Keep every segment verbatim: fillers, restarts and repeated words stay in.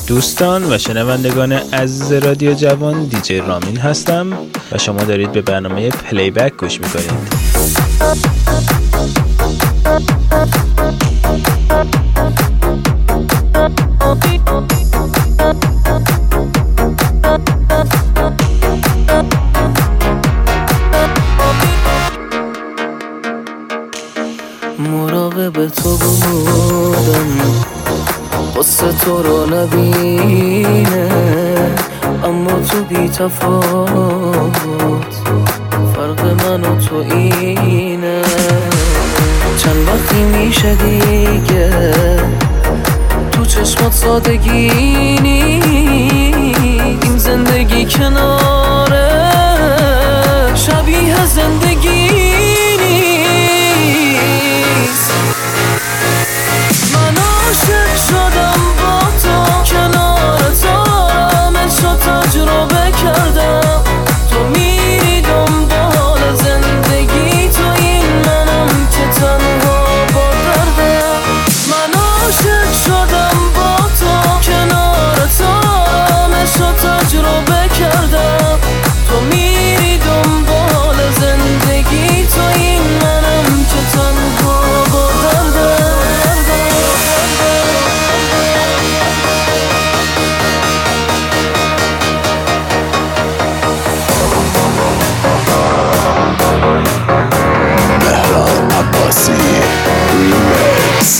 دوستان و شنوندگان عزیز رادیو جوان، دیجی رامین هستم و شما دارید به برنامه پلی بک گوش میکنید. مراقب تو بودم قصه تو رو نبینه، اما تو بی تفاوت فرق من و تو اینه. چند وقتی میشه دیگه تو چشمات سادگی نی، این زندگی کناره شبیه زندگی نیست. من عاشق شدم با تو، کنار تو همشو تجربه کردم. تو میری دنبال زندگی، تو این منم که تنها با دردم. من عاشق شدم با تو، کنار تو همشو تجربه کردم. تو میری دنبال زندگی، تو این منم که تنها با دردم. مهران عباسی ریمیکس.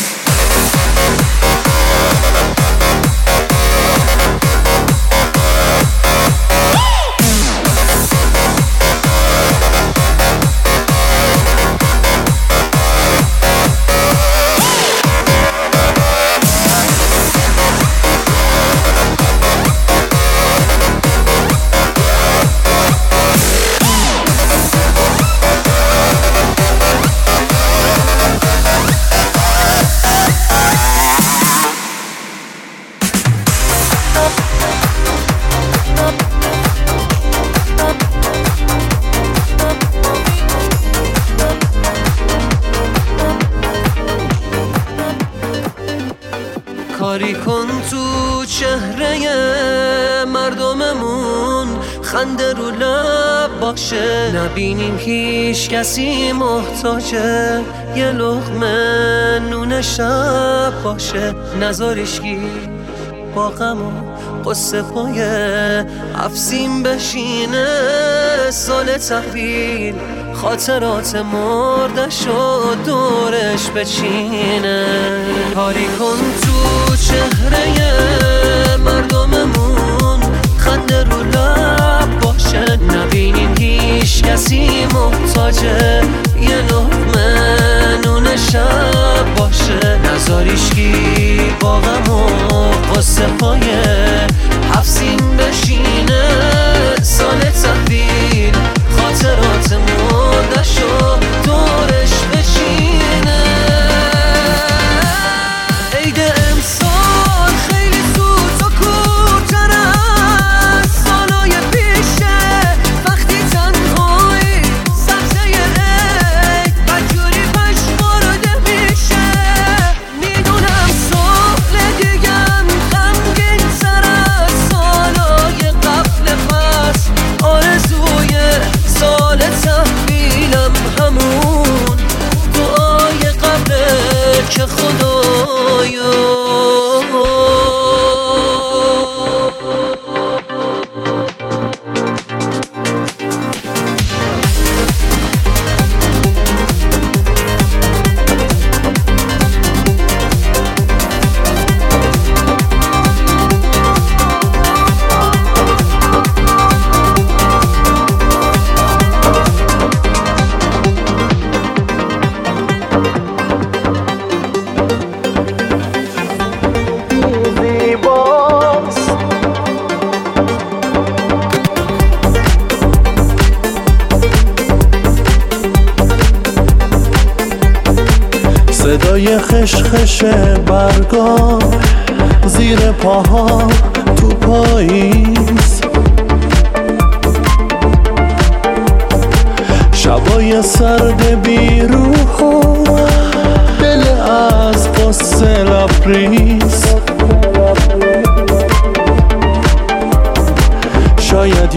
کاری کن تو چهره مردممون خنده رو لب باشه، نبینیم هیچ کسی محتاجه یه لقمه نون شب باشه. نذاریشگی با غم و قصه پای افسیم بشینه، سال تحویل خاطرات مردش و دورش بچینه. کاری کن تو چهره مردممون خنده رو لب باشه، نبینیم هیچ کسی محتاجه یه لقمه نون شب باشه. نذاریشگی با غم و قصه پای حفظیم بشینه، سال تحویل خاطرات مردش و دورش بچینه. عید امسال خیلی زود و کورتر از سالای پیشه، وقتی تنهایی سبزه عید بجوری پشمارده میشه. میدونم سال دیگم غمگین تر از سالای قبل، پس آرزوی سال تحویلم همون دعای قبله که خدایا. صدای خشخش برگا زیر پاها تو پاییز، شبای سرد بیروح و دل از قصه لبریز.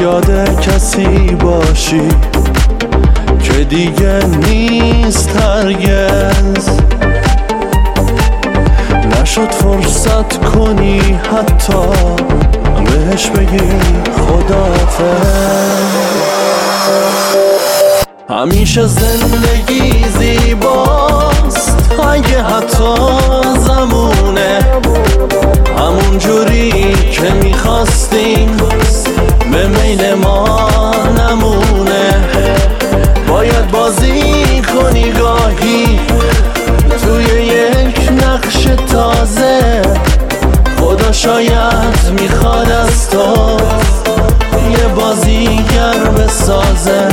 یاد کسی باشی که دیگه نیست هرگز، نشد فرصت کنی حتی بهش بگی خداحافظ. همیشه زندگی زیباست اگه حتی زمونه همون جوری که میخواستیم به میل ما نمونه. باید بازی کنی گاهی توی یک نقش تازه، خدا شاید میخواد از تو یه بازیگر بسازه.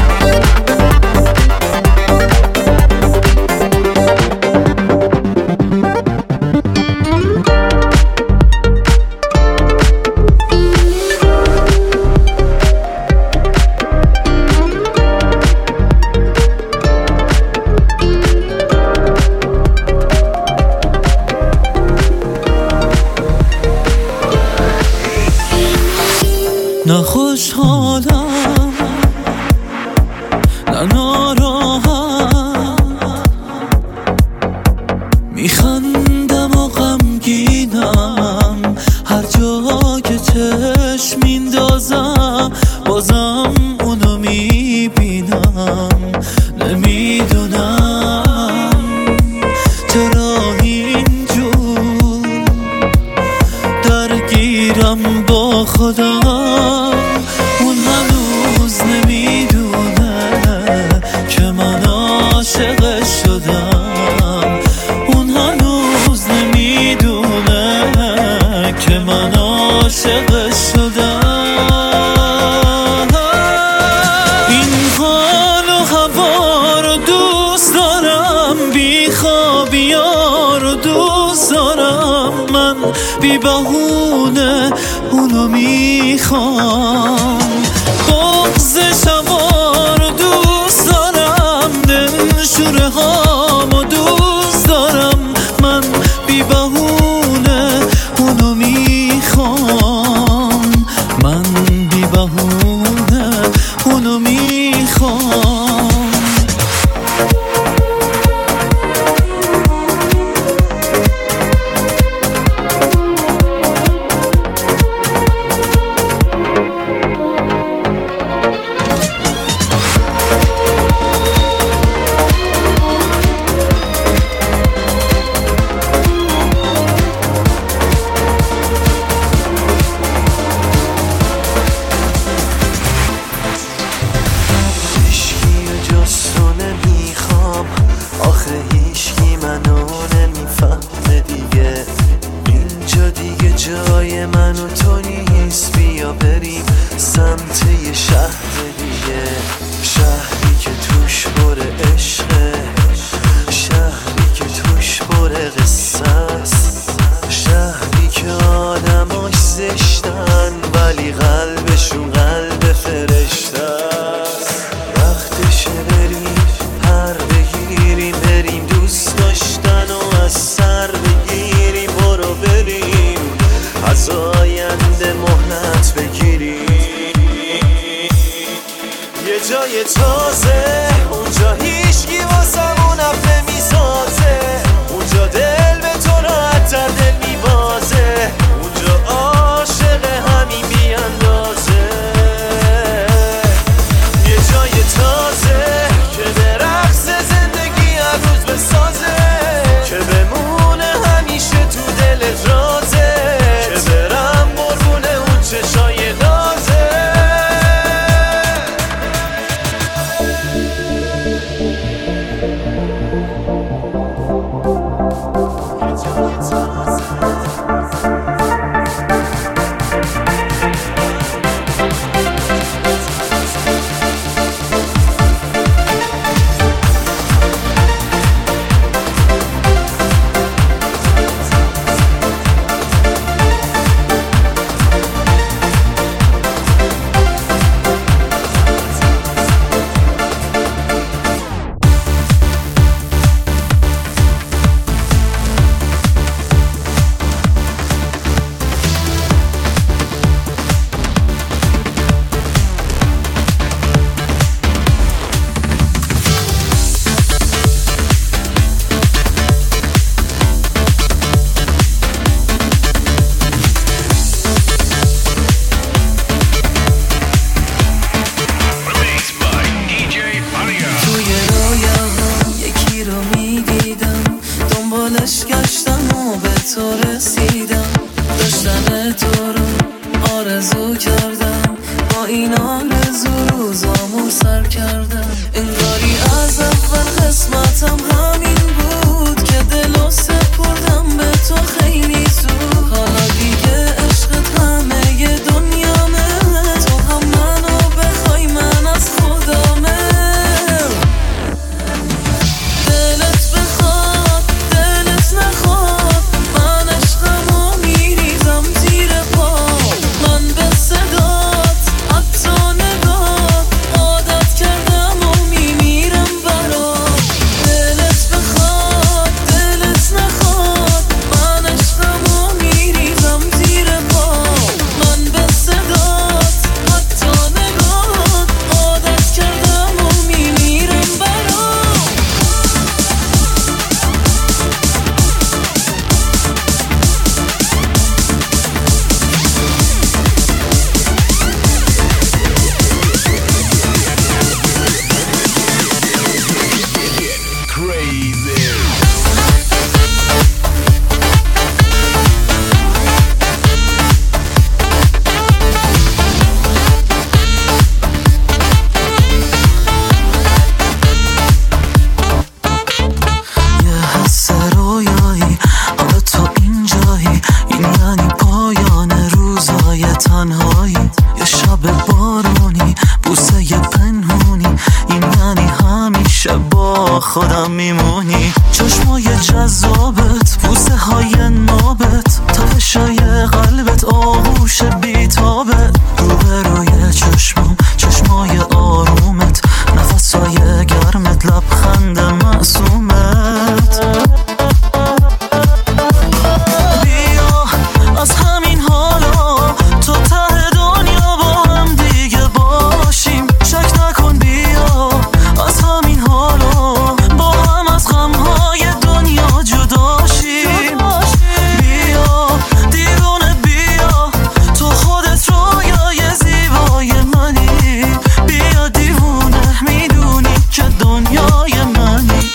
نه خوشحالم نه ناراحت، میخندم و غمگینم، هر جا که چشم میندازم بازم اونو میبینم. نمیدونم چرا اینجور درگیرم با خودم، اون هنوز نمیدونه که من عاشقش شدم، اون هنوز نمیدونه که من عاشقش شدم. این حال و هوا رو دوست دارم، بی خوابیا رو دوست دارم، من بی بهونه اونو میخوام. بغض شبا رو دوست دارم، دلشوره هامو دوست دارم، من بی بهونه اونو میخوام، من بی بهونه اونو میخوام. جای من و تو نیست، بیا بریم سمت یه شهر دیگه، شهری که توش بره عشقه، شهری که توش بره قصه است، شهری که آدماش زشتن ولی قلبشون قلب فرشته است. وقتشه بریم پر بگیریم، بریم دوست داشتن و از سر بگیریم، برو بریم از آینده مهلت بگیری. یه جای تازه اونجا هیچکی واسمون اف نمیسازه، اونجا دل به تو راحت تر دل میبازه، اونجا عاشق همین بیاندازه. یه جای تازه که به رقص زندگی هر روز بسازه، که بمونه همیشه تو دلت رازه، چشای نازه. تو رو آرزو کردم، با این آرزو روزامو سر کردم. انگاری از اول قسمتم همین بود که دلو سپردم به تو خیلی زود. حالا دیگه عشقت همه ی دنیامه، تو هم منو بخوای من از خودمه. دلت بخواد دلت نخواد، من عشقمو میریزم زیر پا. من به صدات حتی نگات عادت کردم و میمیرم برات. دلت بخواد دلت نخواد، من عشقمو میریزم زیر پا. من به صدات حتی نگات عادت کردم و میمیرم برات. یه حس رویایی، حالا تو اینجایی، این یعنی پایان روزای تنهایی. یه شب بارونی، بوسه ی پنهونی، این یعنی همیشه با خودم میمونی. چشمای جذابت، بوسه های نابت، تپشای قلبت، آغوش بیتابت. روبروی چشمام، چشمای آرومت، نفسای گرمت، لبخند معصومت. بیا از همین حالا تو ته دنیا با هم دیگه باشیم. شک نکن بیا از همین حالا با هم از غمهای دنیا جدا شیم. بیا دیوانه بیا، تو خودت رویای زیبای منی. بیا دیوانه میدونی که دنیای منی.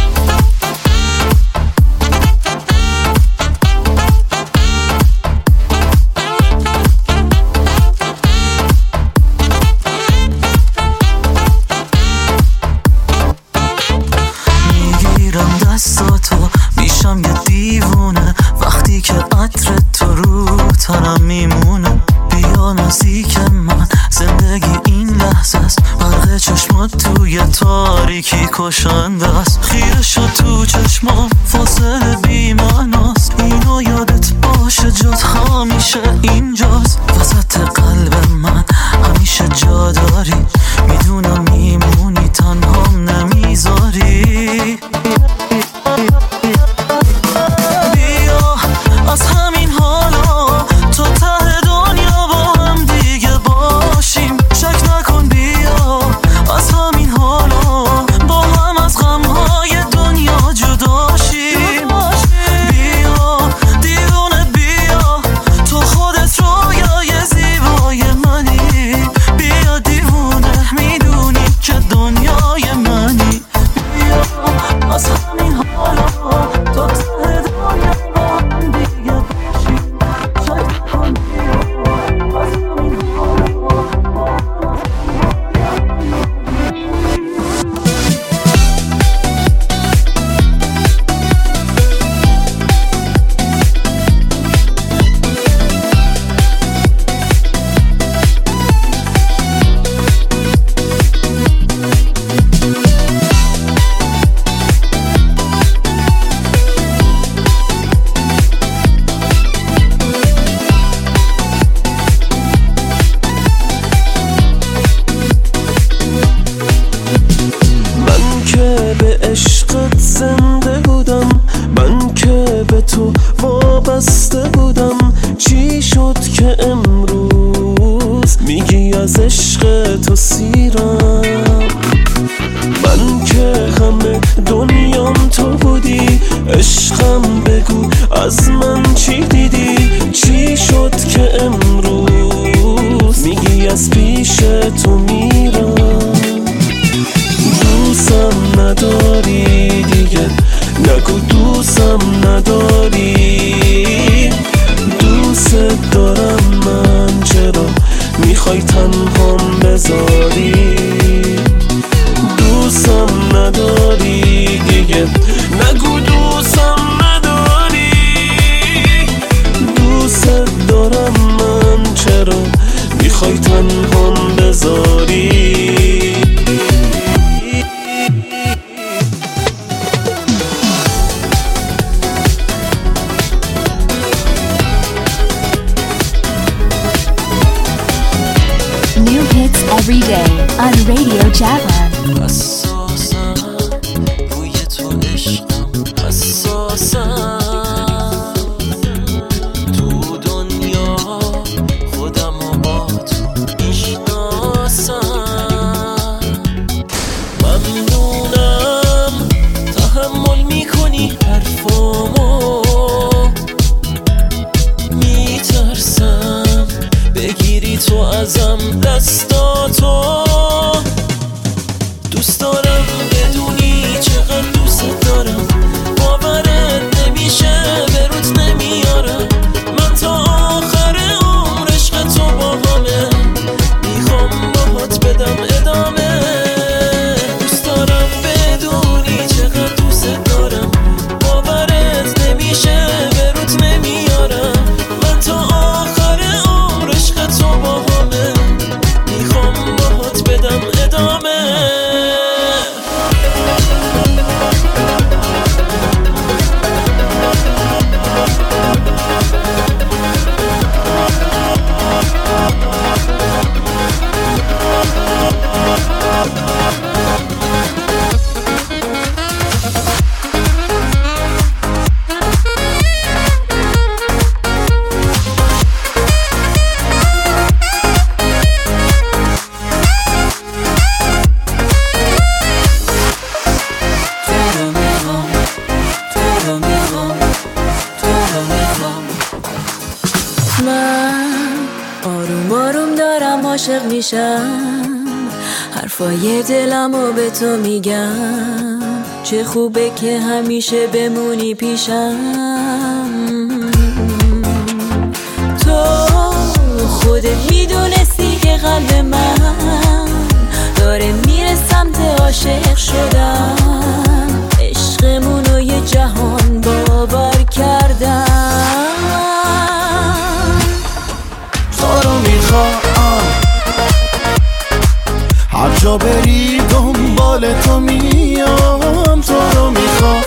میگیرم دستاتو، میشم یه دیوونه وقتی که عطر تو رو تنم میمونه. بیا نزدیک من، زندگی این لحظه است. برق چشمات توی تاریکی کشنده است. خیره شد تو چشمام، فاصله بی معناست. اینو یادت باشه جات همیشه اینجاست. وسط قلب من همیشه جا داری، میدونم میمونی تنهام نمیذاری. بیا از همین حالا تو ته دنیا با هم دیگه باشیم. شک نکن بیا از همین حالا با هم از غمهای دنیا جدا شیم. بیا دیوانه بیا، تو خودت رویای زیبای منی. بیا دیوانه میدونی که دنیای منی. بیا از همین حالا تو ته دنیا با هم دیگه باشیم. شک نکن بیا از همین حالا. من که به عشقت زنده بودم، من که به تو وابسته بودم. چی شد که امروز میگی از عشق تو سیرم؟ من که همه دنیام تو بودی، عشقم بگو از من چی دیدی؟ چی شد که امروز میگی از پیش تو میرم؟ دوستم نداری دیگه، نگو دوستم نداری. دوست دارم میخوای تنهام بذاری، دوستم نداری دیگه، نگو دوستم نداری. دوست دارم من، چرا میخوای تنهام بذاری؟ New hits every day on Radio Javan. حساسم روی تو عشقم، حساسم تو دنیا خودم و با تو میشناسم. ممنونم تحمل میکنی حرفامو، میترسم بگیری تو ازم دستاتو. دوست دارم بدونی چقدر دوست دارم، باورت نمیشه به روت نمیارم. من تا آخر عمر عشق تو باهامه، میخوام باهات بدم ادامه. دوست دارم بدونی چقدر دوست دارم، باورت نمیشه به روت نمیارم. من تا آخر عمر عشق تو باهامه، میخوام باهات بدم ادامه. من آروم آروم دارم عاشق میشم، حرفای دلمو به تو میگم. چه خوبه که همیشه بمونی پیشم. تو خودت میدونستی که قلب من داره میره سمت عاشق شدن. عشقمونو یه جهان باور کردم. تو رو میخوام هر جا بری دنبال تو میام. تو رو میخوام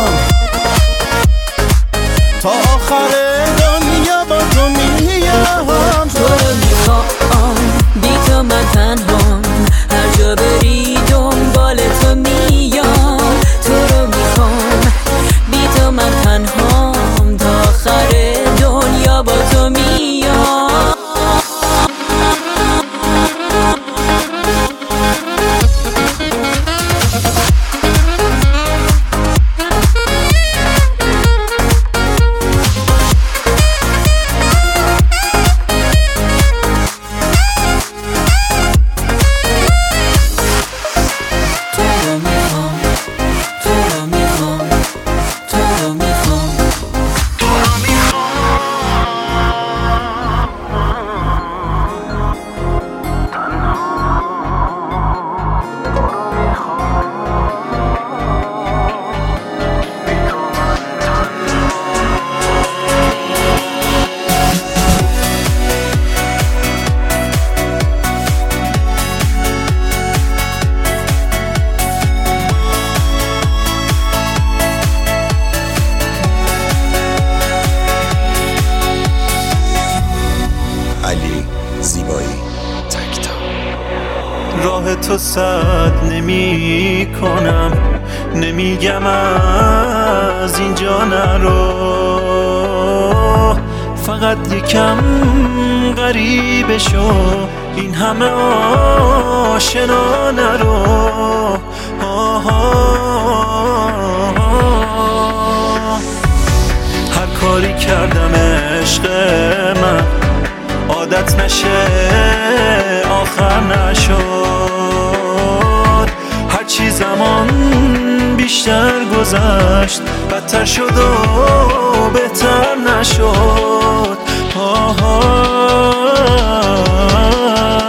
تا آخر دنیا با تو میام. تو رو میخوام بی تو من تنهام، هر جا بری دنبال تو میام. تو رو میخوام بی تو من تنهام، تا آخر دنیا با تو میام. راه تو سد نمی کنم، نمیگم از اینجا نرو. فقط یکم غریبه شو، این همه آشنا نرو. هر کاری کردم عشق من عادت نشه، آخر نشد. هرچی زمان بیشتر گذشت بدتر شد و بهتر نشد. آها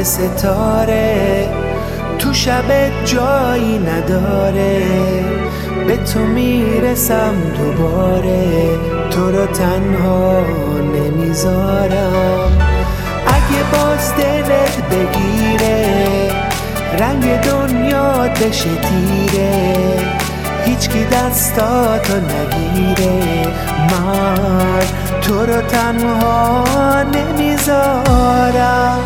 ستاره تو شب جایی نداره، به تو میرسم دوباره، تو رو تنها نمیذارم. اگه باز دلت بگیره رنگ دنیا بشه تیره، هیچکی دستاتو نگیره، من تو رو تنها نمیذارم.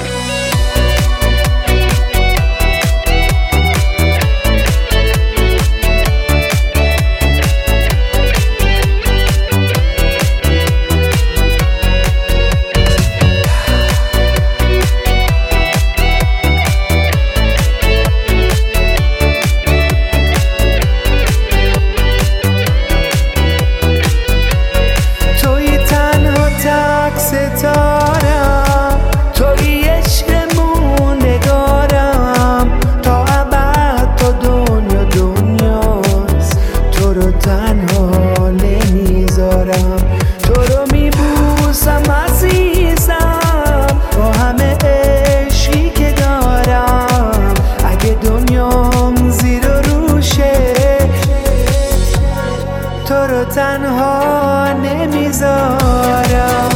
تنها نمیذارم.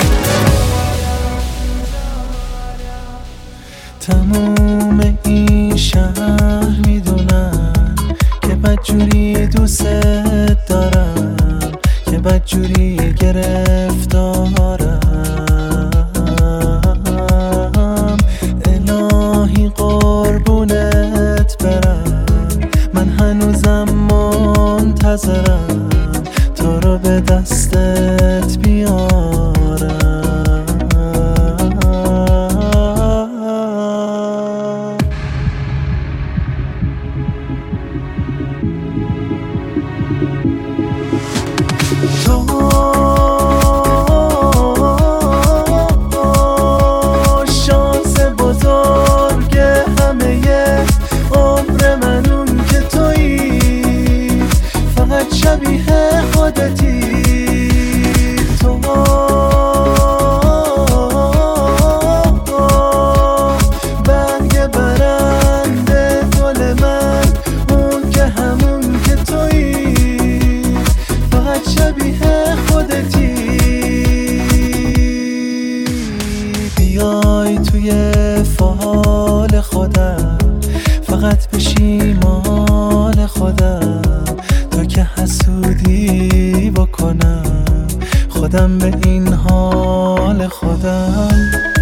تموم این شهر میدونن که بدجوری دوست دارم، که بدجوری گرفتارم. الهی قربونت برم، من هنوزم منتظرم تو رو به دستت بیارم. تو شانس بزرگ همه عمر منون که تویی، فقط شبیه خودتی. تو برگ برنده گل من، اون که همون که تویی، فقط شبیه خودتی. بیای توی فال خودم، فقط بشی مال خودم، تا که حسودی بکنم خودم به این حال خودم.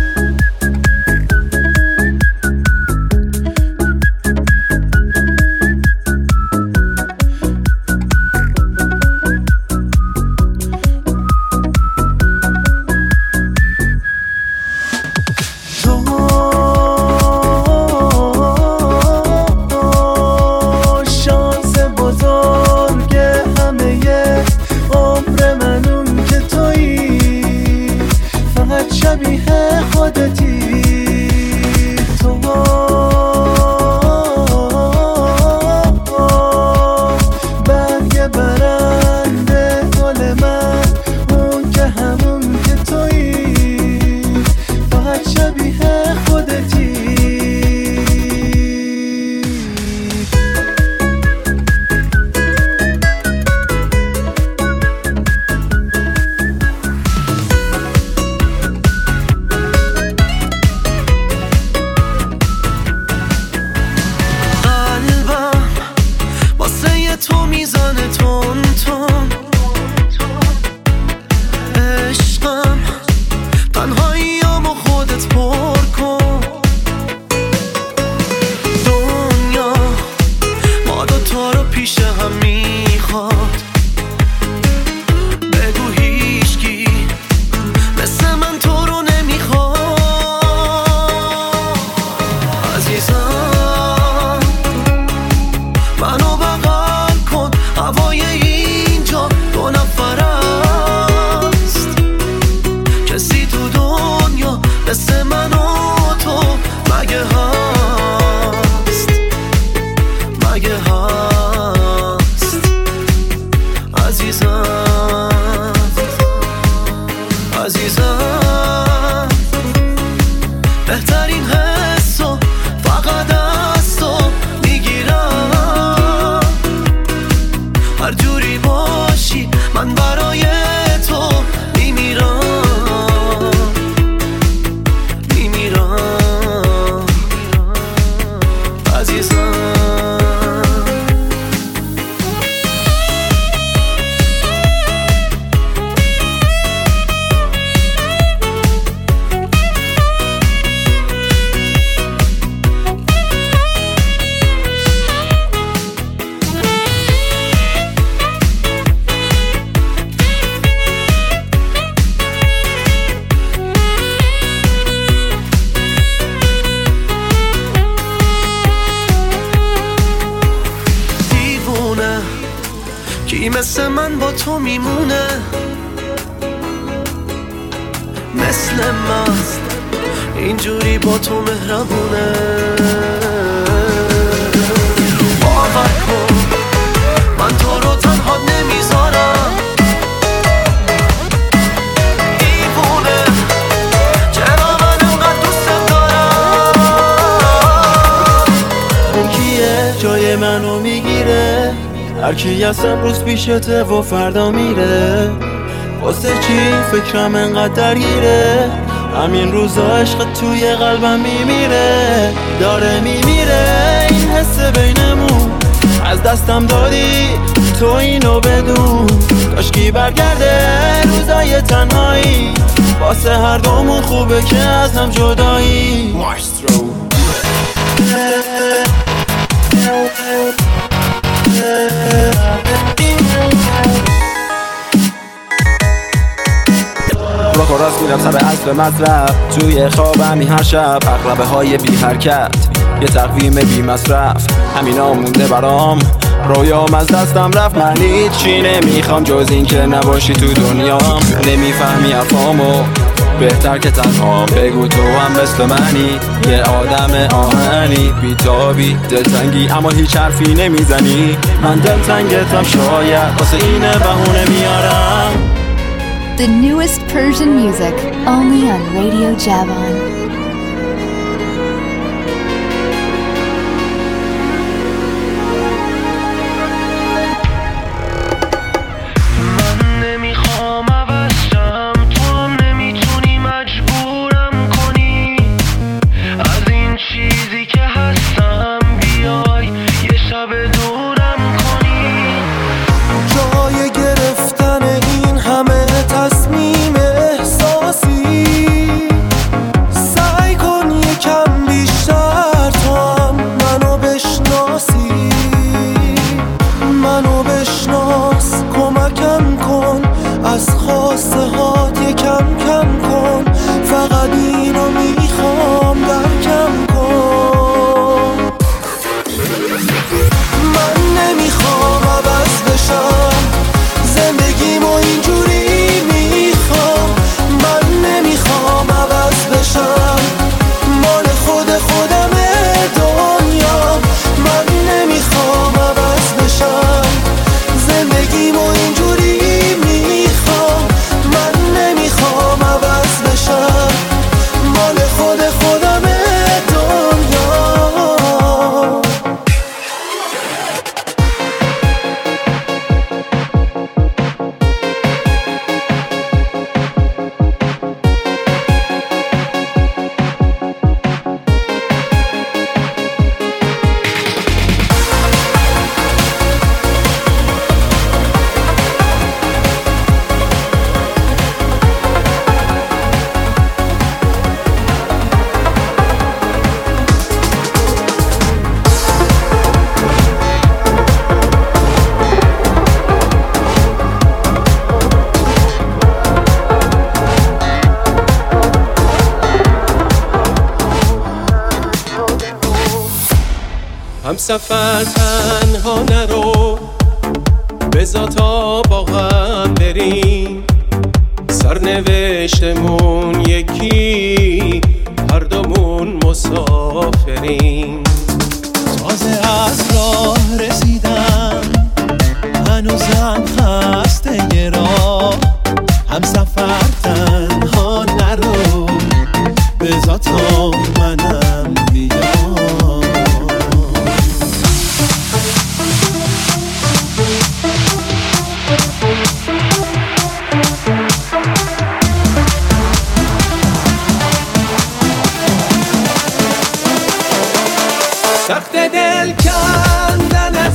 شبیه خودتی. تو برگ برنده گل من، اون که همون که تویی، فقط شبیه خودتی. دلم با تو میمونه مثل مست اینجوری با تو مهربونه باور کن من تو رو تنها نمیذارم دیوونه چرا من انقدر دوست دارم اون کیه جای منو میگیره هر کی از امروز پیشته و فردا میره واسه چی فکرم انقدر درگیره همین روزا عشق توی قلبم میمیره داره میمیره این حس بینمون از دستم دادی تو اینو بدون کاشکی برگرده روزای تنهایی واسه هر دومون خوبه که از هم جدایی ماسترو راک و راست میرم سر اصل مطلب توی خوابمی هر شب اغلبه های بی حرکت یه تقویم بی مصرف همینا مونده برام رویام از دستم رفت من هیچی نمیخوام جز این که نباشی تو دنیام نمیفهمی حرفامو بهتر که تنهام بگو تو هم مثل منی یه آدم آهنی بیتابی دلتنگی اما هیچ حرفی نمیزنی من دلتنگتم شاید واسه اینه بهونه میارم The newest Persian music, only on Radio Javan. هم سفر تنها نرو بذار تا با هم بریم سرنوشتمون یکی هر دومون مسافریم تازه از راه رسیدم هنوزم خسته راه هم سفر تنها نرو بذار تا منم بیام سخت دل کندن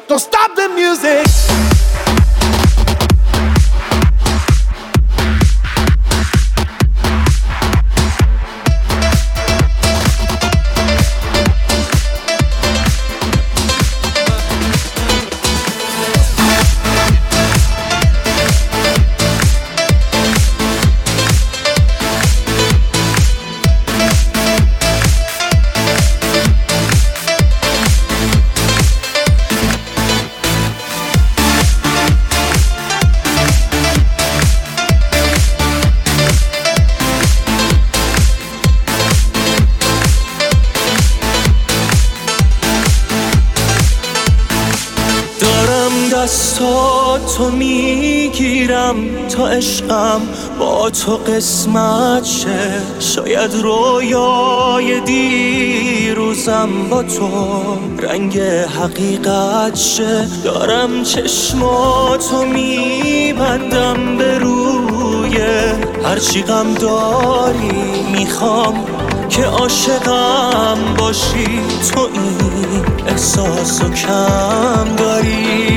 Don't stop the music. دستاتو میگیرم تا عشقم با تو قسمت شه، شاید رویای دیروزم با تو رنگ حقیقت شه. دارم چشماتو میبندم به روی هرچی غم داری، میخوام که عاشقم باشی، تو این احساسو کم داری.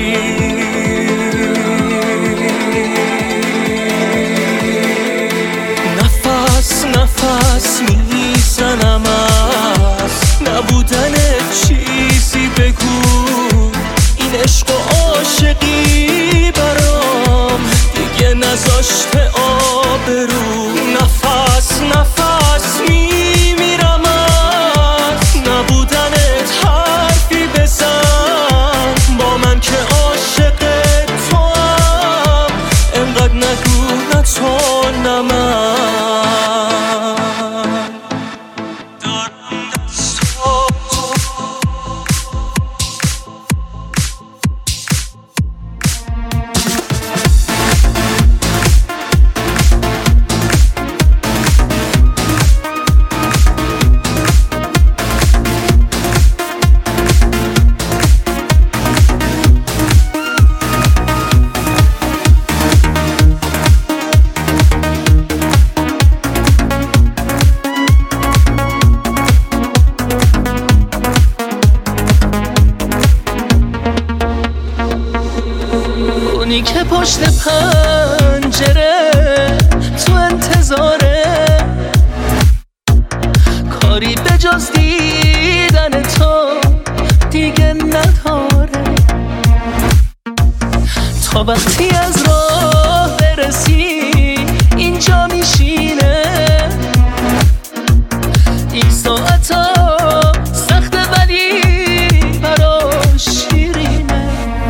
نفس نفس میزنم از نبودن چیزی، بگو این عشق و عاشقی برام دیگه نذاشته آبرو. نفس نفس میمیرم از نبودنت، حرفی بزن با من که عاشق تو هم، انقدر نگو نه تو نه من. اونی که پشت پنجره تو انتظاره، کاری به جز دیدن تو دیگه نداره. تا وقتی از راه برسی اینجا میشینه، این ساعتا سخته ولی براش شیرینه.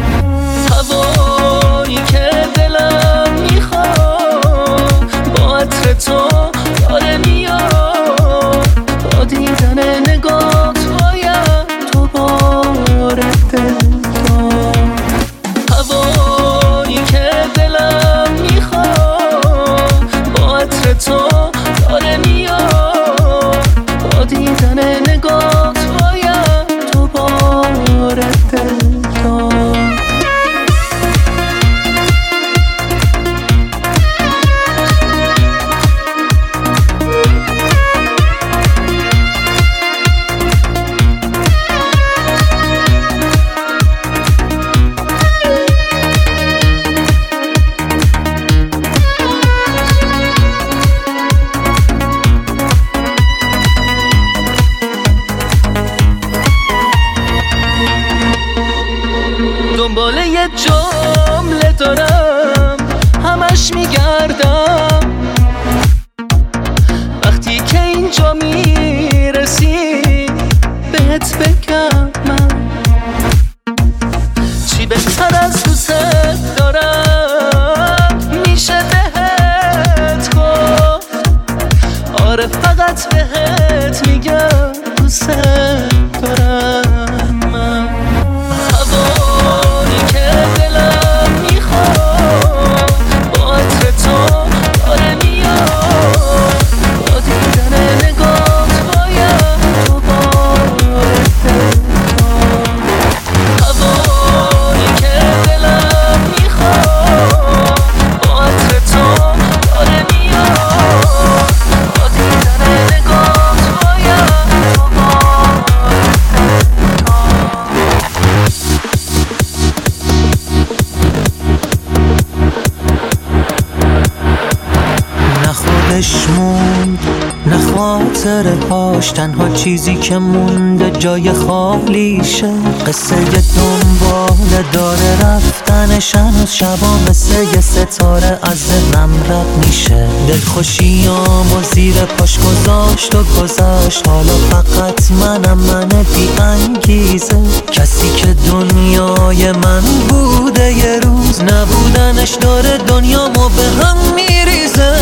هوایی که دلم میخواد با عطر تو داره میاد، با دیدن نگاه باید دوباره دل داد. هوایی که دلم میخواد با عطر تو داره میاد، با دیدن نگاه باید دوباره دل داد. دنبال یه جمله دارم همش میگردم، وقتی که اینجا میرسی بهت بگم من چی بهتر از دوست دارم میشه بهت گفت. آره فقط بهت میگم دوست دارم من. هوایی که دلم میخواد با عطر تو داره میاد، با دیدن نگاهت باید دوباره دل داد. هوایی که دلم میخواد با عطر تو داره میاد، با دیدن نگاهت دلش موند، نه خاطره هاش، تنها چیزی که مونده جای خالیشه. قصه دنباله داره رفتنش، هنوز شبا مثل یه ستاره از ذهنم رد میشه. دلخوشیامو زیر پاش گذاشت و گذاشت، حالا فقط منم من بی انگیزه. کسی که دنیای من بوده یه روز، نبودنش داره دنیامو به هم میریزه.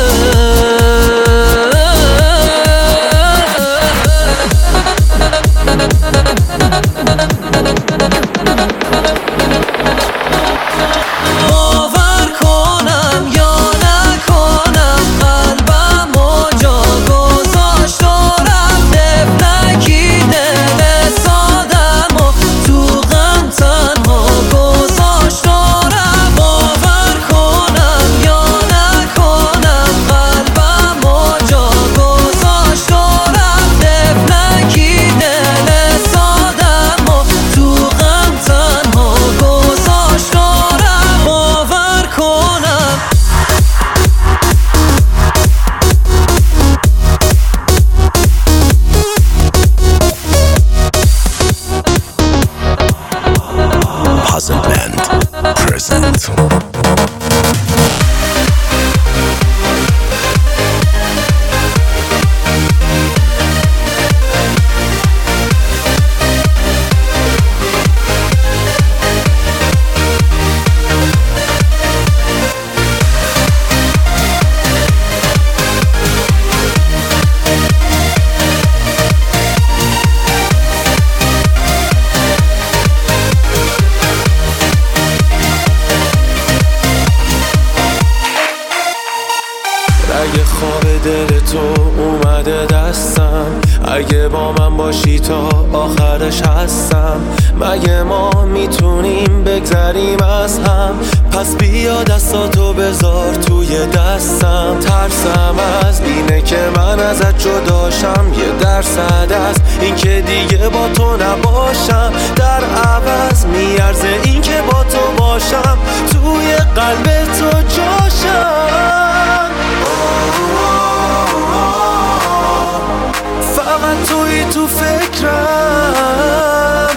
باور کنم یا نکنم، قلبم و جا گذاشت و رفت نکی دل سادم و تو غم تنها گذاشت و رفت. باور کنم یا نکنم، قلبم و جا گذاشت و رفت نکی دل سادم و تو غم تنها گذاشت و رفت. باور کنم Puzzle Band present. اگه خواب دل تو اومده دستم، اگه با من باشی تا آخرش هستم، مگه ما میتونیم بگذریم از هم؟ پس بیا دستاتو بذار توی دستم. ترسم از اینه که من ازت جداشم، یه درصد از این که دیگه با تو نباشم. در عوض میارزه این که با تو باشم، توی قلب تو جاشم. فقط توی تو فکرم،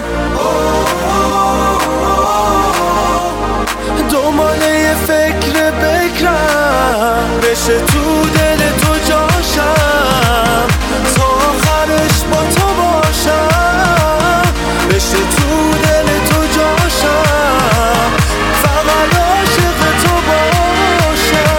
دنباله یه فکر بکرم، بشه تو دل تو جاشم، تا آخرش با تو باشم. بشه تو دل تو جاشم، فقط عاشق تو باشم.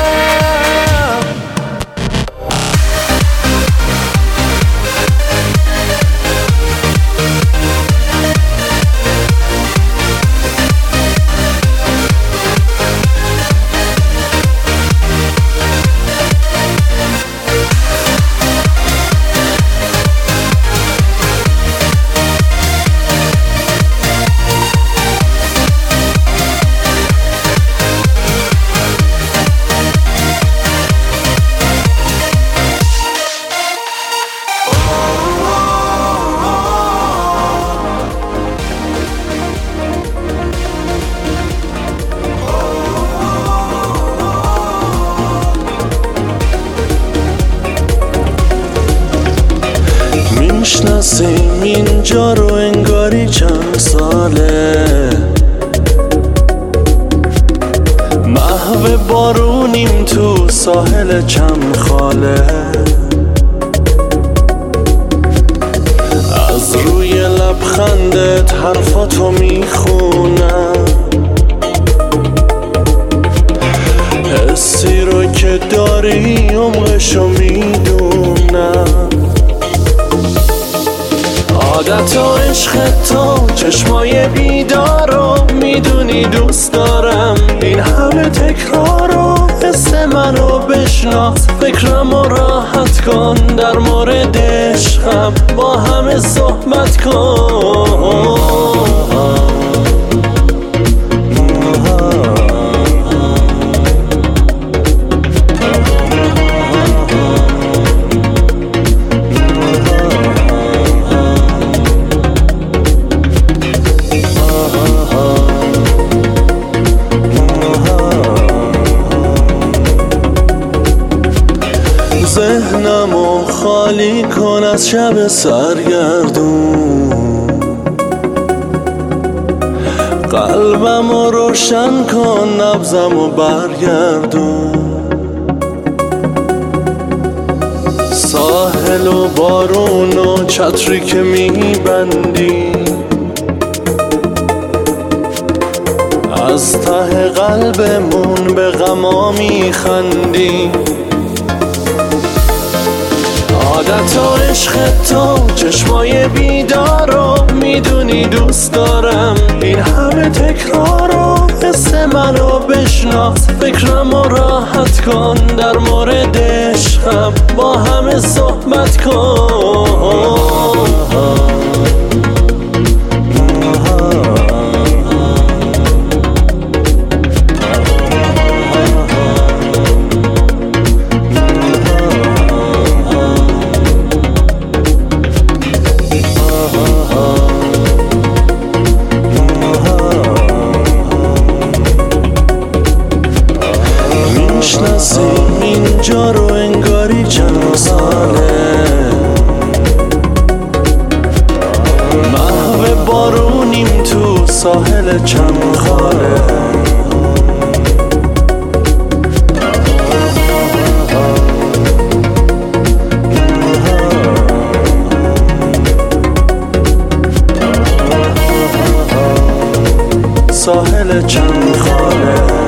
میشناسیم اینجا رو انگاری چند ساله، محو بارونیم تو ساحل چمخاله. از روی لبخندت حرفاتو میخونم، حسی رو که داری عمقشو میدونم. عادت و عشق تو چشمای بیدارو میدونی دوست دارم. این همه تکرارو حس منو بشناس، فکرمو راحت کن در مورد عشقم، با همه صحبت کن. ذهنمو خالی کن از شب سرگردون، قلبمو روشن کن نبضمو برگردون. ساحل و بارون و چتری که میبندی از ته قلبمون به غما میخندی. عادت و عشق تو چشمای بیدارو میدونی دوست دارم، این همه تکرارو حس منو بشناس، فکرمو راحت کن در مورد عشقم، با همه صحبت کن. میشناسیم اینجا رو انگاری چند ساله، محو بارونیم تو ساحل چمخاله. ساحل چمخاله.